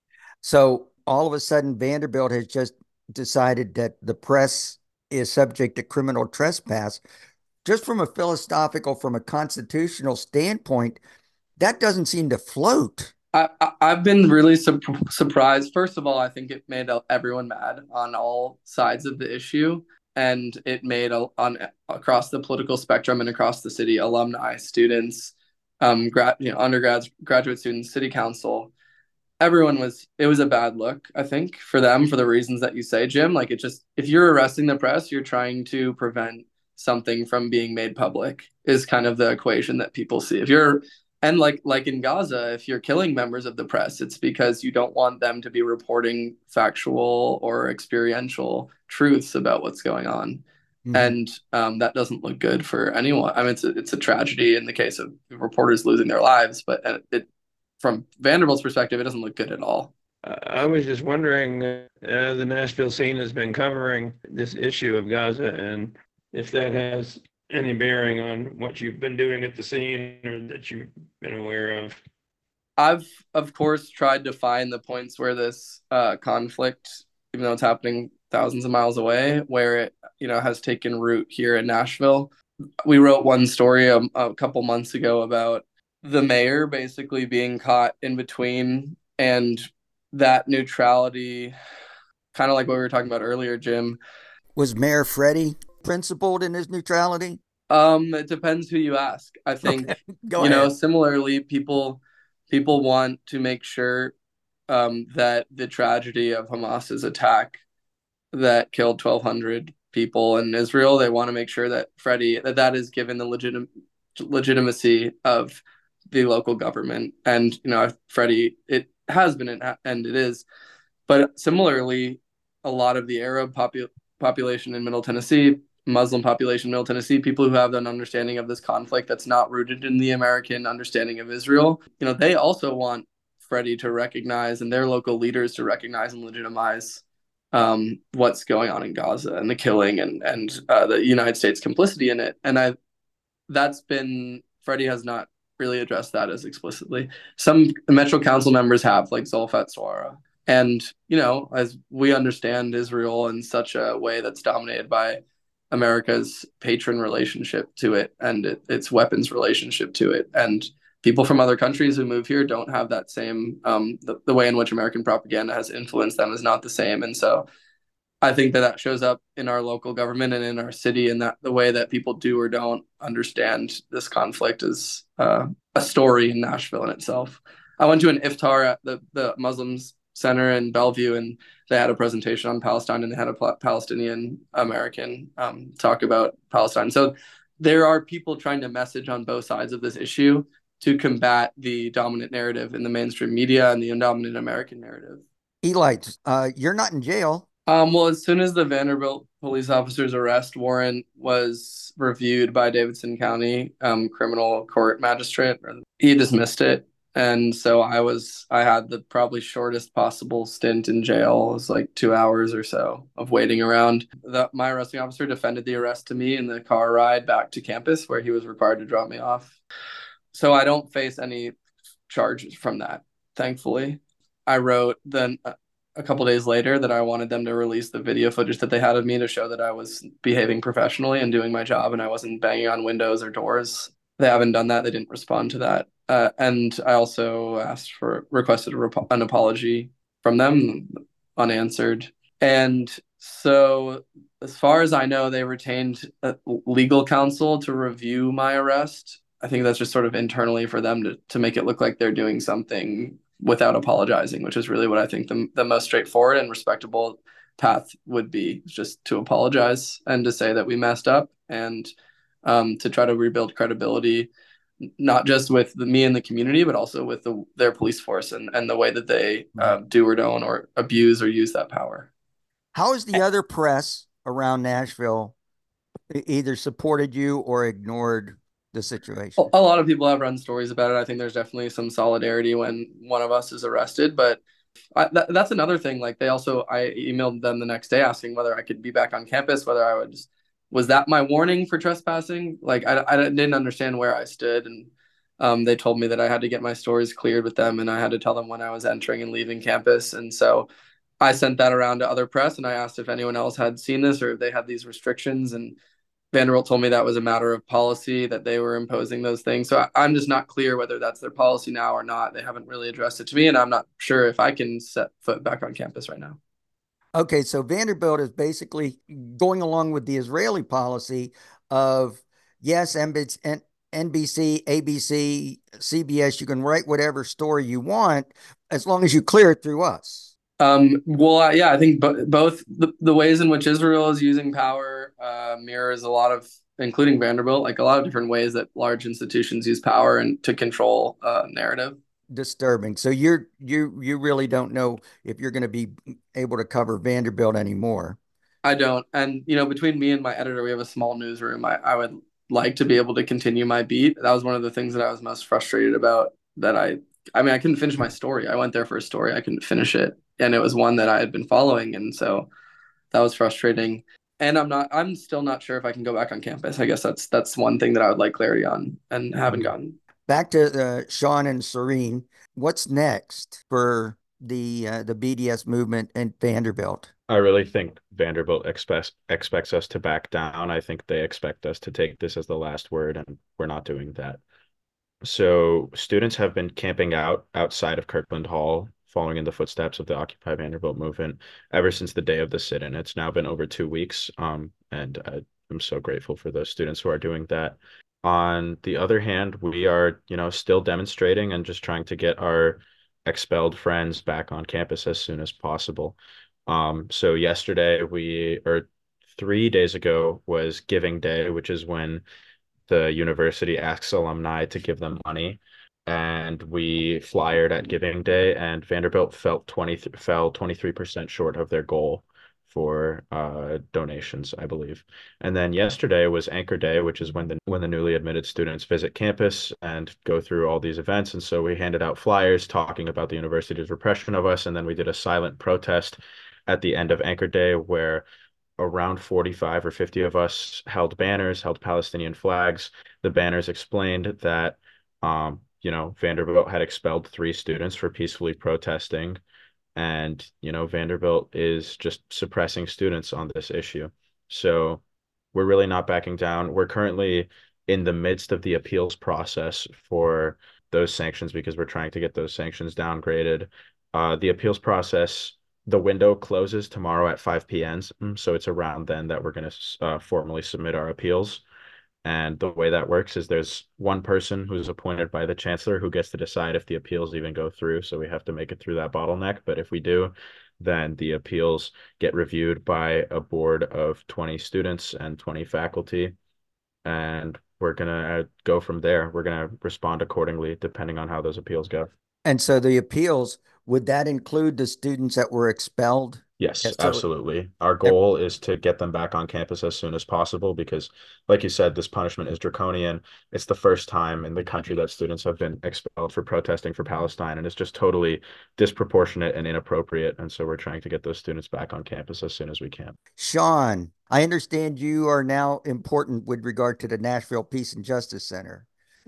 So all of a sudden, Vanderbilt has just decided that the press is subject to criminal trespass. Just from a philosophical, from a constitutional standpoint, that doesn't seem to float. I, I, I've been really su- surprised. First of all, I think it made everyone mad on all sides of the issue. And it made a, on across the political spectrum and across the city, alumni, students, um, grad, you know, undergrads, graduate students, city council. Everyone was, it was a bad look, I think, for them, for the reasons that you say, Jim. Like it just, if you're arresting the press, you're trying to prevent something from being made public, is kind of the equation that people see. If you're, and like like in Gaza, if you're killing members of the press, it's because you don't want them to be reporting factual or experiential truths about what's going on. Mhm. And um, that doesn't look good for anyone. I mean, it's a, it's a tragedy in the case of reporters losing their lives, but it, it from Vanderbilt's perspective, it doesn't look good at all. I was just wondering, uh, the Nashville scene has been covering this issue of Gaza, and if that has any bearing on what you've been doing at the scene or that you've been aware of. I've, of course, tried to find the points where this uh, conflict, even though it's happening thousands of miles away, where it, you know, has taken root here in Nashville. We wrote one story a, a couple months ago about the mayor basically being caught in between, and that neutrality, kind of like what we were talking about earlier, Jim. Was Mayor Freddie principled in his neutrality? Um, it depends who you ask. I think, Okay, go you know, ahead. similarly, people people want to make sure um, that the tragedy of Hamas's attack that killed twelve hundred people in Israel, they want to make sure that Freddie, that that is given the legit, legitimacy of the local government. And, you know, Freddie, it has been, and it is But similarly, a lot of the Arab popu- population in Middle Tennessee, Muslim population in Middle Tennessee, people who have an understanding of this conflict that's not rooted in the American understanding of Israel, you know, they also want Freddie to recognize and their local leaders to recognize and legitimize um, what's going on in Gaza and the killing and and uh, the United States complicity in it. And I that's been Freddie has not really addressed that as explicitly. Some Metro Council members have, like Zolfat Suara. And, you know, as we understand Israel in such a way that's dominated by America's patron relationship to it and it, its weapons relationship to it. And people from other countries who move here don't have that same, um, the, the way in which American propaganda has influenced them is not the same. And so I think that that shows up in our local government and in our city, and that the way that people do or don't understand this conflict is uh, a story in Nashville in itself. I went to an iftar at the, the Muslims Center in Bellevue, and they had a presentation on Palestine, and they had a Palestinian American um, talk about Palestine. So there are people trying to message on both sides of this issue to combat the dominant narrative in the mainstream media and the dominant American narrative. Eli, uh, you're not in jail. Um, well, as soon as the Vanderbilt police officer's arrest warrant was reviewed by Davidson County um, criminal court magistrate, he dismissed it. And so I was, I had the probably shortest possible stint in jail. It was like two hours or so of waiting around. The, my arresting officer defended the arrest to me in the car ride back to campus where he was required to drop me off. So I don't face any charges from that, thankfully. I wrote then a couple days later that I wanted them to release the video footage that they had of me to show that I was behaving professionally and doing my job and I wasn't banging on windows or doors. They haven't done that. They didn't respond to that. Uh, and I also asked for, requested a rep- an apology from them, unanswered. And so as far as I know, they retained a legal counsel to review my arrest. I think that's just sort of internally for them to, to make it look like they're doing something without apologizing, which is really what I think the, the most straightforward and respectable path would be, just to apologize and to say that we messed up and um, to try to rebuild credibility, not just with the, me and the community, but also with the, their police force and, and the way that they uh, do or don't or abuse or use that power. How has the other press around Nashville either supported you or ignored the situation? A lot of people have run stories about it. I think there's definitely some solidarity when one of us is arrested, but I, that, that's another thing. Like they also, I emailed them the next day asking whether I could be back on campus, whether I would just, was that my warning for trespassing? Like I, I didn't understand where I stood. And um, they told me that I had to get my stories cleared with them and I had to tell them when I was entering and leaving campus. And so I sent that around to other press and I asked if anyone else had seen this or if they had these restrictions, and Vanderbilt told me that was a matter of policy, that they were imposing those things. So I, I'm just not clear whether that's their policy now or not. They haven't really addressed it to me, and I'm not sure if I can set foot back on campus right now. Okay, so Vanderbilt is basically going along with the Israeli policy of, yes, N B C, A B C, C B S, you can write whatever story you want as long as you clear it through us. Um, well, yeah, I think bo- both the, the ways in which Israel is using power uh, mirrors a lot of, including Vanderbilt, like a lot of different ways that large institutions use power and to control uh, narrative. Disturbing. So you're you you really don't know if you're going to be able to cover Vanderbilt anymore. I don't, and you know, between me and my editor, we have a small newsroom. I, I would like to be able to continue my beat. That was one of the things that I was most frustrated about. That I, I mean, I couldn't finish my story. I went there for a story. I couldn't finish it. And it was one that I had been following. And so that was frustrating. And I'm not, I'm still not sure if I can go back on campus. I guess that's, that's one thing that I would like clarity on and haven't gotten. Back to uh, Sean and Serene. What's next for the, uh, the B D S movement in Vanderbilt? I really think Vanderbilt expects, expects us to back down. I think they expect us to take this as the last word, and we're not doing that. So students have been camping out outside of Kirkland Hall, following in the footsteps of the Occupy Vanderbilt movement ever since the day of the sit-in. It's now been over two weeks, um, and uh, I'm so grateful for those students who are doing that. On the other hand, we are, you know, still demonstrating and just trying to get our expelled friends back on campus as soon as possible. Um, so yesterday we, or three days ago was Giving Day, which is when the university asks alumni to give them money. and we flyered at Giving Day, and Vanderbilt felt twenty fell twenty-three percent short of their goal for uh, donations, I believe. And then yesterday was Anchor Day, which is when the when the newly admitted students visit campus and go through all these events. And so we handed out flyers talking about the university's repression of us, and then we did a silent protest at the end of Anchor Day where around forty-five or fifty of us held banners, held Palestinian flags. The banners explained that, um, you know, Vanderbilt had expelled three students for peacefully protesting. And, you know, Vanderbilt is just suppressing students on this issue. So we're really not backing down. We're currently in the midst of the appeals process for those sanctions because we're trying to get those sanctions downgraded. Uh, the appeals process, the window closes tomorrow at five p m So it's around then that we're going to uh, formally submit our appeals. And the way that works is there's one person who's appointed by the chancellor who gets to decide if the appeals even go through. So we have to make it through that bottleneck. But if we do, then the appeals get reviewed by a board of twenty students and twenty faculty. And we're going to go from there. We're going to respond accordingly, depending on how those appeals go. And so the appeals, would that include the students that were expelled? Yes, So- absolutely. Our goal is to get them back on campus as soon as possible because, like you said, this punishment is draconian. It's the first time in the country that students have been expelled for protesting for Palestine, and it's just totally disproportionate and inappropriate. And so we're trying to get those students back on campus as soon as we can. Sean, I understand you are now important with regard to the Nashville Peace and Justice Center.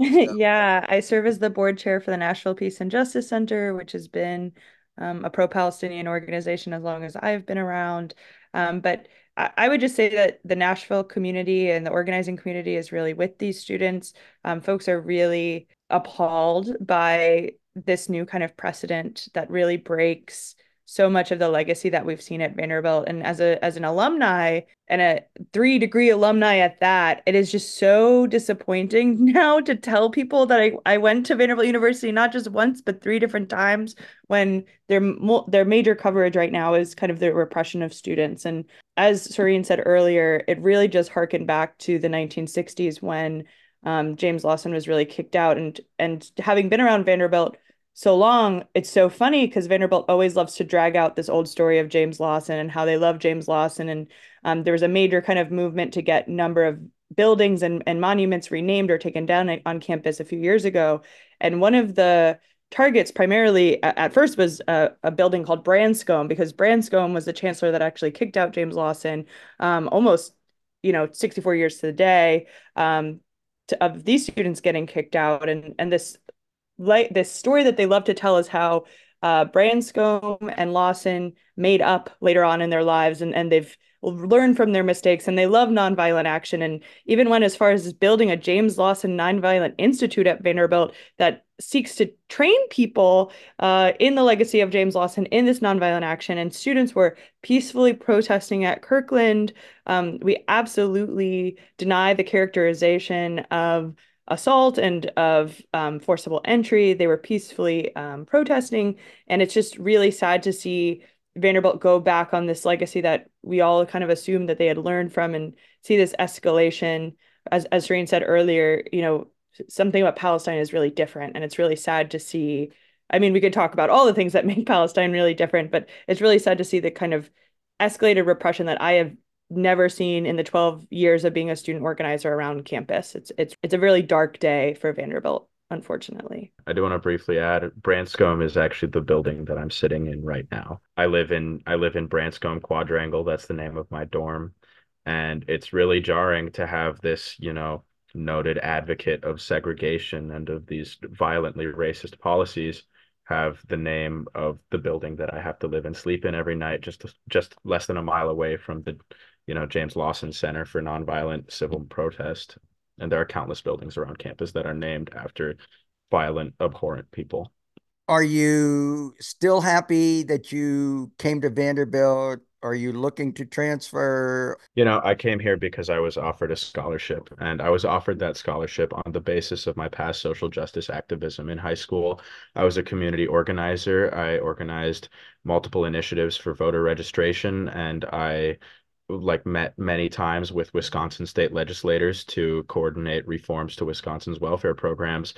Yeah, I serve as the board chair for the Nashville Peace and Justice Center, which has been um, a pro-Palestinian organization as long as I've been around. Um, but I, I would just say that the Nashville community and the organizing community is really with these students. Um, folks are really appalled by this new kind of precedent that really breaks so much of the legacy that we've seen at Vanderbilt. And as a as an alumni and a three degree alumni at that, it is just so disappointing now to tell people that I, I went to Vanderbilt University not just once, but three different times when their their major coverage right now is kind of the repression of students. And as Sareen said earlier, it really just harkened back to the nineteen sixties when um, James Lawson was really kicked out. And and having been around Vanderbilt so long, it's so funny because Vanderbilt always loves to drag out this old story of James Lawson and how they love James Lawson. And um, there was a major kind of movement to get number of buildings and, and monuments renamed or taken down on campus a few years ago. And one of the targets primarily at, at first was a, a building called Branscombe, because Branscombe was the chancellor that actually kicked out James Lawson um, almost, you know, sixty-four years to the day um, to, of these students getting kicked out. And, and this like this story that they love to tell is how uh, Branscombe and Lawson made up later on in their lives, and, and they've learned from their mistakes, and they love nonviolent action, and even went as far as building a James Lawson Nonviolent Institute at Vanderbilt that seeks to train people uh, in the legacy of James Lawson in this nonviolent action. And students were peacefully protesting at Kirkland. Um, we absolutely deny the characterization of assault and of um, forcible entry. They were peacefully um, protesting. And it's just really sad to see Vanderbilt go back on this legacy that we all kind of assumed that they had learned from, and see this escalation. As, as Sareen said earlier, you know, something about Palestine is really different. And it's really sad to see. I mean, we could talk about all the things that make Palestine really different, but it's really sad to see the kind of escalated repression that I have never seen in the twelve years of being a student organizer around campus. It's it's it's a really dark day for Vanderbilt, unfortunately. I do want to briefly add, Branscombe is actually the building that I'm sitting in right now. I live in I live in Branscombe Quadrangle. That's the name of my dorm. And it's really jarring to have this, you know, noted advocate of segregation and of these violently racist policies have the name of the building that I have to live and sleep in every night, just just less than a mile away from the, you know, James Lawson Center for Nonviolent Civil Protest. And there are countless buildings around campus that are named after violent, abhorrent people. Are you still happy that you came to Vanderbilt? Are you looking to transfer? You know, I came here because I was offered a scholarship, and I was offered that scholarship on the basis of my past social justice activism in high school. I was a community organizer. I organized multiple initiatives for voter registration, and I like met many times with Wisconsin state legislators to coordinate reforms to Wisconsin's welfare programs.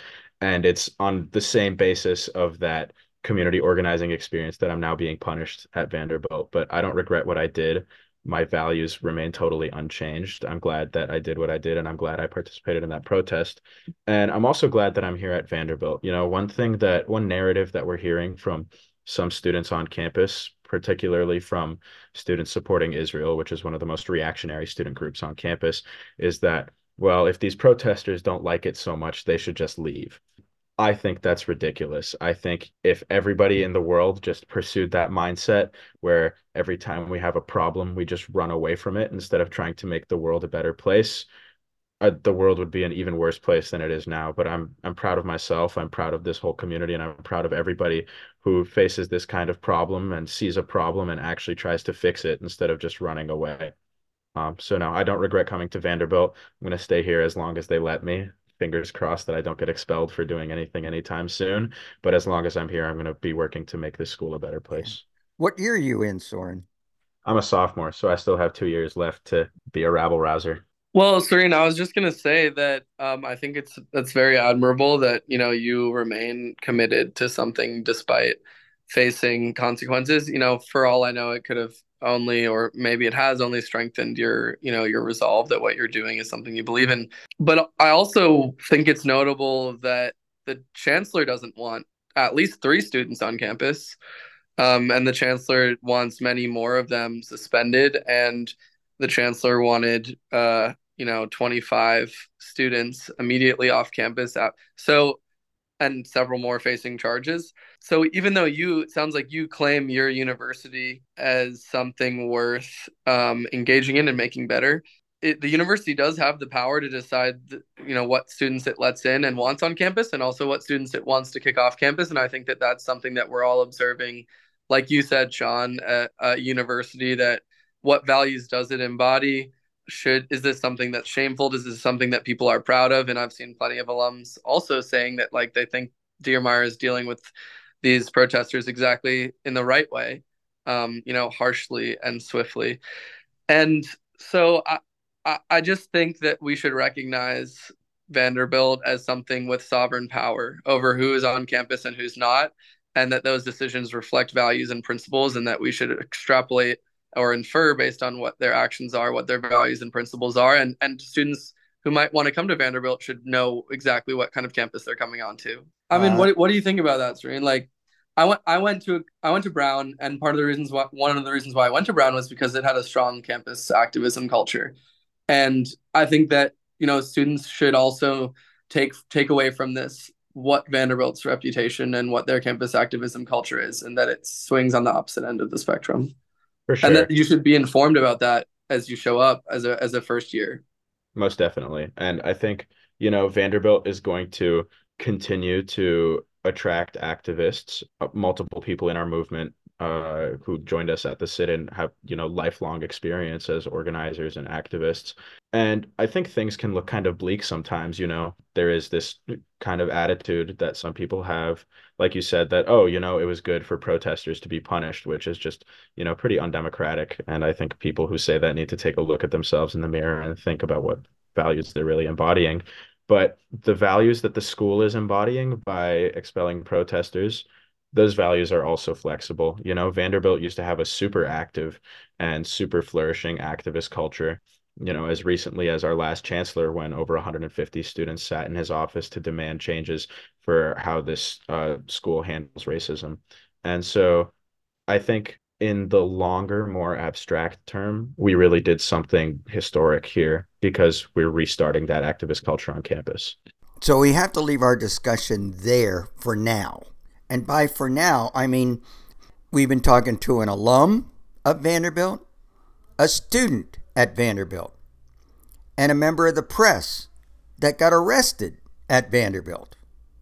And it's on the same basis of that community organizing experience that I'm now being punished at Vanderbilt. But I don't regret what I did. My values remain totally unchanged. I'm glad that I did what I did, and I'm glad I participated in that protest. And I'm also glad that I'm here at Vanderbilt. You know, one thing that one narrative that we're hearing from some students on campus, particularly from students supporting Israel, which is one of the most reactionary student groups on campus, is that, well, if these protesters don't like it so much, they should just leave. I think that's ridiculous. I think if everybody in the world just pursued that mindset where every time we have a problem, we just run away from it instead of trying to make the world a better place, uh, the world would be an even worse place than it is now. But I'm I'm proud of myself. I'm proud of this whole community, and I'm proud of everybody who faces this kind of problem and sees a problem and actually tries to fix it instead of just running away. Um, so no, I don't regret coming to Vanderbilt. I'm going to stay here as long as they let me. Fingers crossed that I don't get expelled for doing anything anytime soon. But as long as I'm here, I'm going to be working to make this school a better place. What year are you in, Soren? I'm a sophomore, so I still have two years left to be a rabble rouser. Well, Serena, I was just gonna say that um, I think it's that's very admirable that you know you remain committed to something despite facing consequences. You know, for all I know, it could have only, or maybe it has only strengthened your, you know, your resolve that what you're doing is something you believe in. But I also think it's notable that the chancellor doesn't want at least three students on campus, um, and the chancellor wants many more of them suspended, and the chancellor wanted, uh, you know, twenty-five students immediately off campus. So, and several more facing charges. So even though you, it sounds like you claim your university as something worth um, engaging in and making better, it, the university does have the power to decide, you know, what students it lets in and wants on campus, and also what students it wants to kick off campus. And I think that that's something that we're all observing, like you said, Sean, at a university, that what values does it embody? Should is this something that's shameful? Is this something that people are proud of? And I've seen plenty of alums also saying that like they think Diermeier is dealing with these protesters exactly in the right way, um, you know, harshly and swiftly. And so I, I, I just think that we should recognize Vanderbilt as something with sovereign power over who is on campus and who's not, and that those decisions reflect values and principles, and that we should extrapolate or infer based on what their actions are, what their values and principles are. And, and students who might want to come to Vanderbilt should know exactly what kind of campus they're coming on to. I mean, uh, what what do you think about that, Serene? Like, I went I went to I went to Brown, and part of the reasons why one of the reasons why I went to Brown was because it had a strong campus activism culture. And I think that, you know, students should also take take away from this what Vanderbilt's reputation and what their campus activism culture is, and that it swings on the opposite end of the spectrum. For sure. And that you should be informed about that as you show up as a as a first year. Most definitely. And I think, you know, Vanderbilt is going to continue to attract activists. Multiple people in our movement uh, who joined us at the sit-in have, you know, lifelong experience as organizers and activists. And I think things can look kind of bleak sometimes. You know, there is this kind of attitude that some people have, like you said, that, oh, you know, it was good for protesters to be punished, which is just, you know, pretty undemocratic. And I think people who say that need to take a look at themselves in the mirror and think about what values they're really embodying. But the values that the school is embodying by expelling protesters, those values are also flexible. You know, Vanderbilt used to have a super active and super flourishing activist culture, you know, as recently as our last chancellor, when over one hundred fifty students sat in his office to demand changes for how this uh, school handles racism. And so I think in the longer, more abstract term, we really did something historic here because we're restarting that activist culture on campus. So we have to leave our discussion there for now. And by for now, I mean, we've been talking to an alum of Vanderbilt, a student at Vanderbilt, and a member of the press that got arrested at Vanderbilt.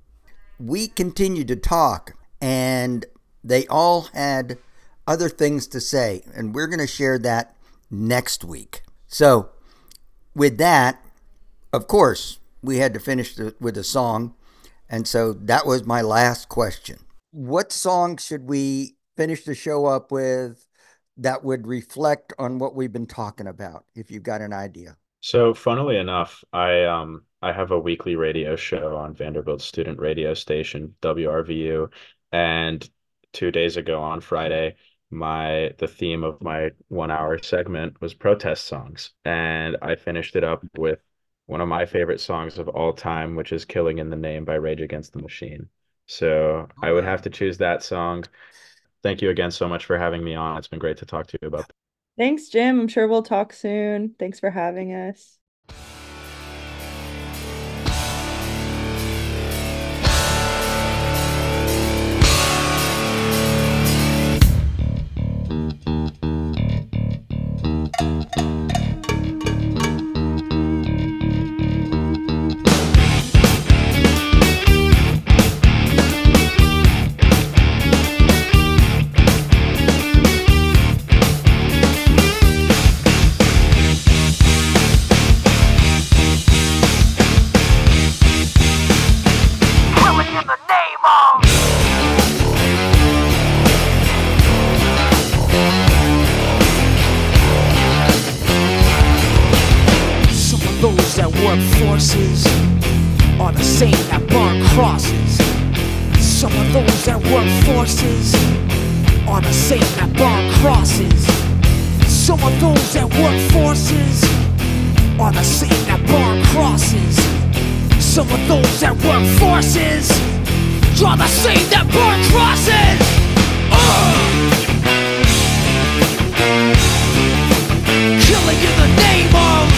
We continued to talk, and they all had other things to say, and we're going to share that next week. So with that, of course, we had to finish the, with a song, and so that was my last question. What song should we finish the show up with that would reflect on what we've been talking about, if you've got an idea? So funnily enough, I um I have a weekly radio show on Vanderbilt student radio station, W R V U, and two days ago on Friday, my the theme of my one hour segment was protest songs, and I finished it up with one of my favorite songs of all time, which is "Killing in the Name" by Rage Against the Machine. So I would have to choose that song. Thank you again so much for having me on. It's been great to talk to you about that. Thanks, Jim. I'm sure we'll talk soon. Thanks for having us. Forces are the same that burn crosses. Some of those that work forces are the same that burn crosses. Some of those that work forces are the same that burn crosses. Some of those that work forces are the same that burn crosses. Uh! Killing in the name of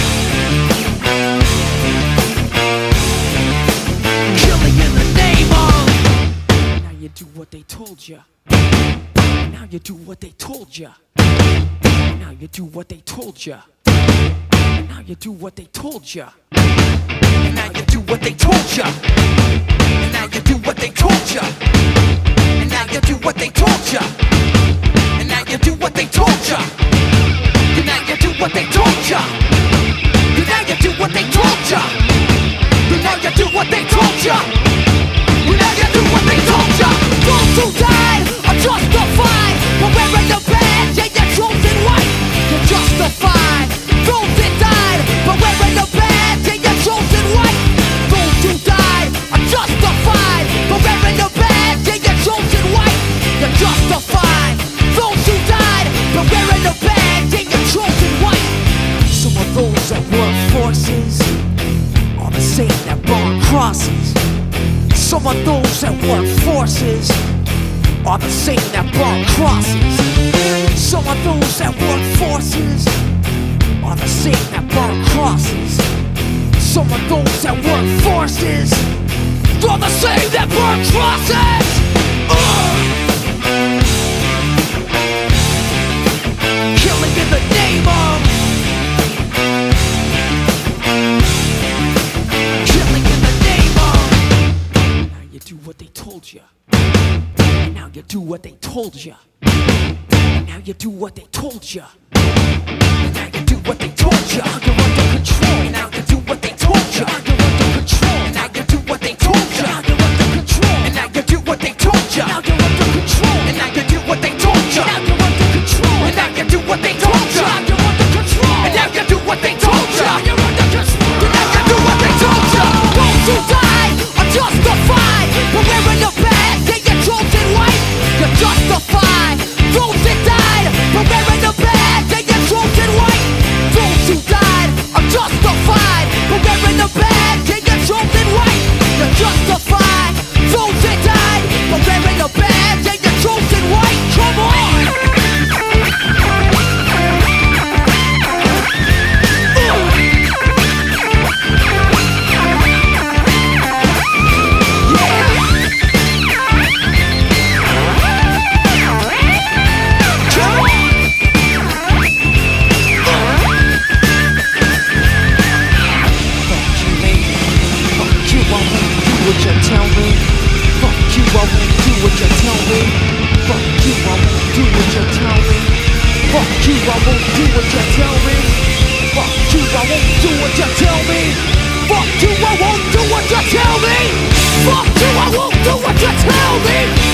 do what they told you. Now you do what they told you. Now you do what they told you. Now you do what they told you. Now you do what they told you. Now you do what they told you. And now you do what they told you. And now you do what they told you. And now you do what they told you. And now you do what they told you. And now you do what they told you. And now you do what they told you. Those who died are justified for wearing the badge and you're chosen white. You're justified. Those that died for wearing the badge and you're chosen white. Those who died are justified for wearing the badge and you're chosen white. You're justified. Those who died for wearing the badge and you're chosen white. Some of those that work forces are the same that burn crosses. Some of those that work forces are the same that burn crosses. Some of those that work forces are the same that burn crosses. Some of those that work forces are the same that burn crosses. Uh! Killing in the name of do what they told you. And now you do what they told you. And now you do what they told you. And now you do what they told you. Now you're under control. And now you do what they told you. Now you're under control. And now you do what they told you. Now you're under control. And now you do what they told you. Now you're under control. And now you do what they told you. Now you're under control. And now you do what they told you. Now you're under control. And now you do what they told you. Now you're under control. And now you do what they told you. Those who died are justified. But wearing the badge and you're chosen white. You're justified. Those that died but wearing the badge and you're chosen white. Those who died are justified. But wearing the badge and you're chosen white. You're justified. Those that died but wearing the badge and you're chosen white. Come on. What you tell me? Fuck you, I won't do what you tell me. Fuck you, I won't do what you tell me. Fuck you, I won't do what you tell me. Fuck you, I won't do what you tell me. Fuck you, I won't do what you tell me. Fuck you, I won't do what you tell me.